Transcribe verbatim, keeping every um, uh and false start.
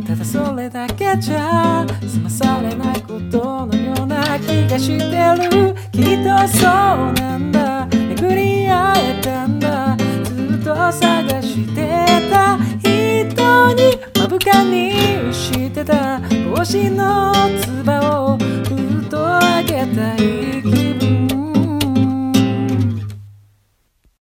ただそれだけじゃ済まされないことのような気がしてる。きっとそうなんだ、巡り会えたんだ。ずっと探してた人に目深にしてた星のつばをふっとあげたい。